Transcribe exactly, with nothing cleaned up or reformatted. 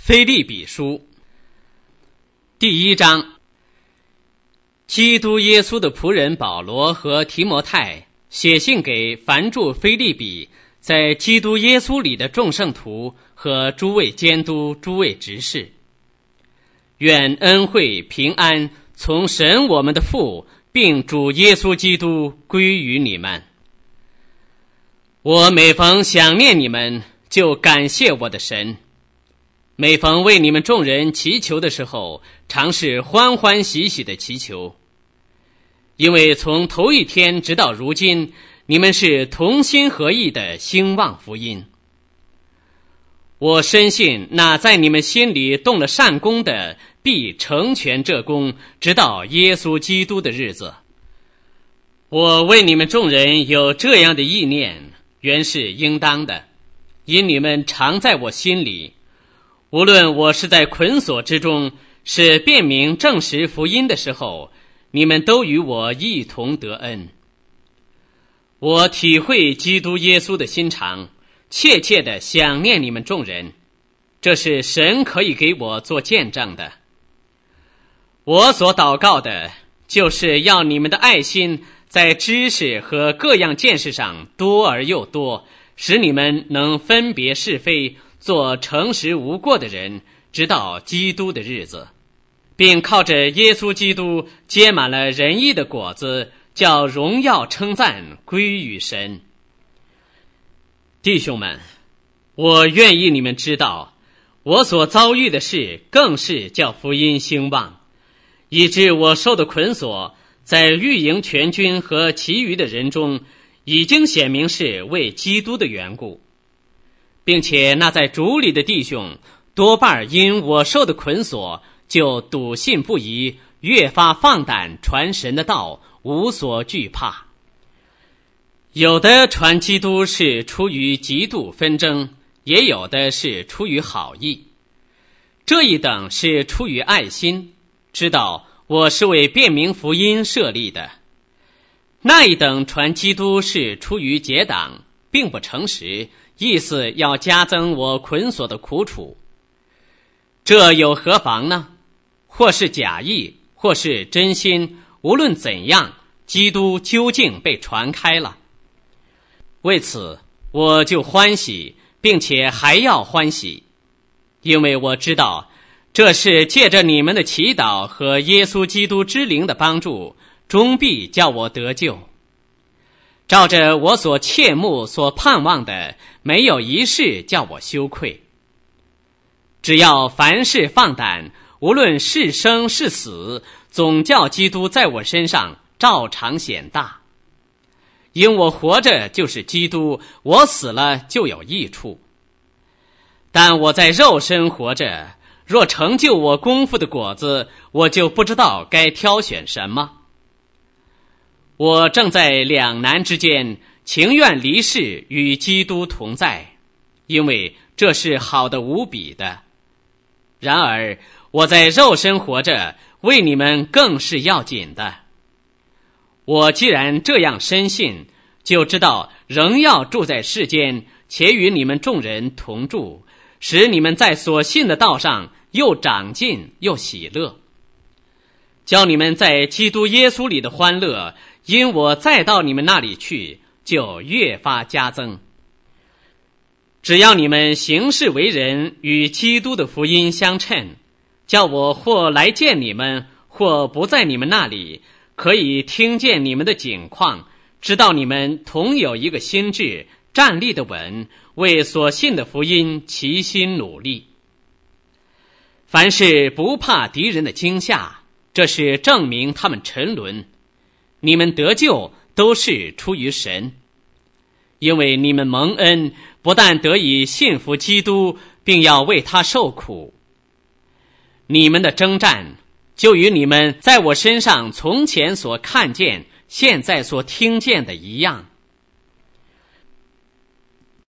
腓立比书第一章。基督耶稣的仆人保罗和提摩太写信给凡住腓立比在基督耶稣里的众圣徒和诸位监督、诸位执事，愿恩惠平安从神我们的父并主耶稣基督归于你们。我每逢想念你们，就感谢我的神，每逢为你们众人祈求的时候，常是欢欢喜喜的祈求，因为从头一天直到如今，你们是同心合意的兴旺福音。我深信那在你们心里动了善功的，必成全这功，直到耶稣基督的日子。我为你们众人有这样的意念，原是应当的，因你们常在我心里，无论我是在捆锁之中，是辨明证实福音的时候，你们都与我一同得恩。我体会基督耶稣的心肠，切切地想念你们众人，这是神可以给我做见证的。我所祷告的，就是要你们的爱心在知识和各样见识上多而又多，使你们能分别是非，做诚实无过的人，直到基督的日子，并靠着耶稣基督结满了仁义的果子，叫荣耀称赞归于神。弟兄们，我愿意你们知道，我所遭遇的事更是叫福音兴旺，以致我受的捆锁，在御营全军和其余的人中，已经显明是为基督的缘故，并且那在主里的弟兄，多半因我受的捆锁，就笃信不疑，越发放胆传神的道，无所惧怕。有的传基督是出于嫉妒纷争，也有的是出于好意。这一等是出于爱心，知道我是为辨明福音设立的。那一等传基督是出于结党，并不诚实，意思要加增我捆锁的苦楚。这有何妨呢？或是假意，或是真心，无论怎样，基督究竟被传开了。为此我就欢喜，并且还要欢喜，因为我知道这是借着你们的祈祷和耶稣基督之灵的帮助，终必叫我得救。照着我所切慕所盼望的，没有一事叫我羞愧。只要凡事放胆，无论是生是死，总叫基督在我身上照常显大。因我活着就是基督，我死了就有益处。但我在肉身活着，若成就我功夫的果子，我就不知道该挑选什么。我正在两难之间，情愿离世与基督同在，因为这是好的无比的。然而我在肉身活着，为你们更是要紧的。我既然这样深信，就知道仍要住在世间，且与你们众人同住，使你们在所信的道上又长进又喜乐，叫你们在基督耶稣里的欢乐，因我再到你们那里去，就越发加增。只要你们行事为人与基督的福音相称，叫我或来见你们，或不在你们那里，可以听见你们的景况，知道你们同有一个心志，站立的稳，为所信的福音齐心努力。凡事不怕敌人的惊吓，这是证明他们沉沦。你们得救都是出于神，因为你们蒙恩，不但得以信服基督，并要为他受苦。你们的征战就与你们在我身上从前所看见，现在所听见的一样。